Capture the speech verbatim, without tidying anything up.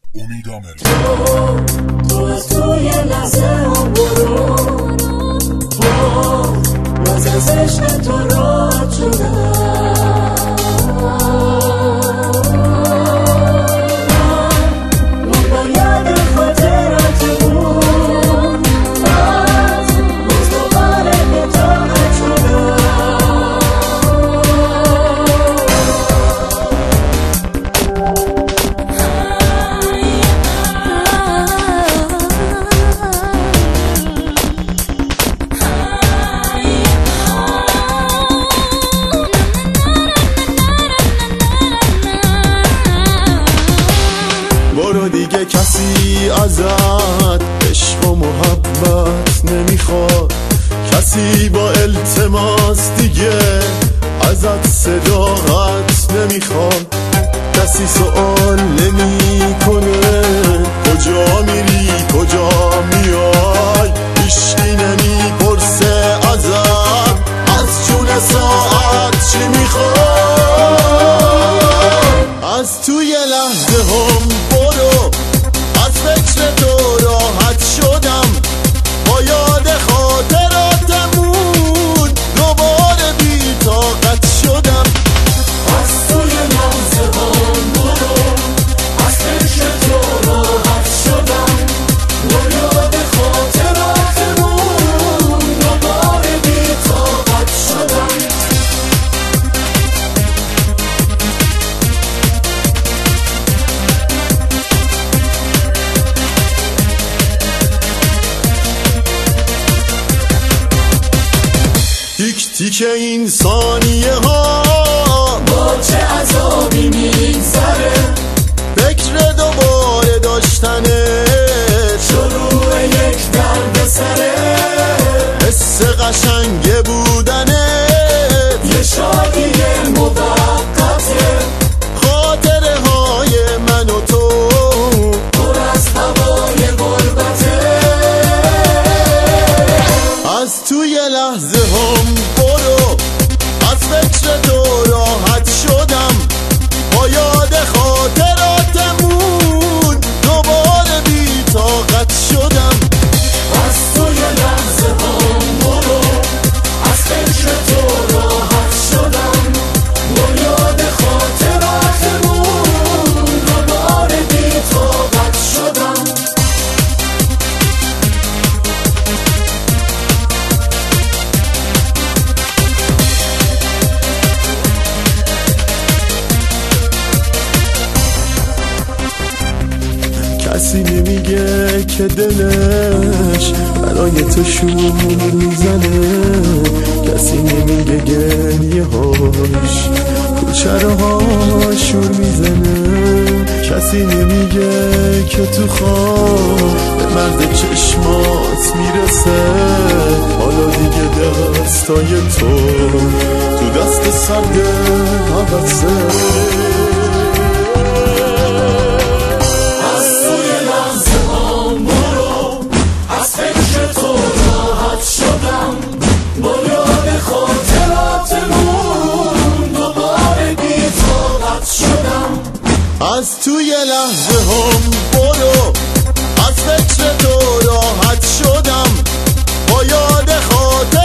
امید آمری. تو از توی لحظه هم برو، باز از عشق تو راحت شدم. من باید خاطراتمون باز باز دوباره اطاعت شدم. برو دیگه کسی ازت عشق و محبت نمیخواد، کسی با التماس دیگه ازت صداقت نمیخواد، کسی سوال نمیکنه کجا میری کجا میای، هیچکی نمیپرسه ازت از جون ساعت چی میخوای. از توی لحظه هم برو، از فکر تو راحت شدم، با یاد خاطراتمون دوباره بی طاقت شدم. از توی لحظه هم برو، از فکر تو راحت شدم، با یاد خاطراتمون دوباره بی طاقت شدم. تیک تیک این ثانیه ها با چه عذابی میگذره، فکر دوباره داشتنه شروع یک درد سره، حس قشنگ بودنه یه شادی موقته، خاطره های من و تو پر از هوای غربته. از توی لحظه هم برو، از فکر تو راحت شدم، با یاد خاطراتمون دوباره بی طاقت شدم. از توی لحظه هم برو، از فکر تو راحت شدم، با یاد خاطراتمون دوباره بی طاقت شدم. کسی نمیگه که دلش برای تو شور میزنه، کسی نمیگه گریه هاش کوچره ها شور میزنه، کسی نمیگه که تو خواب به مرد چشمات میرسه، حالا دیگه دستای تو تو دست سرد حوثه. از توی لحظه هم برو، از فکر تو راحت شدم، با یاد خاطر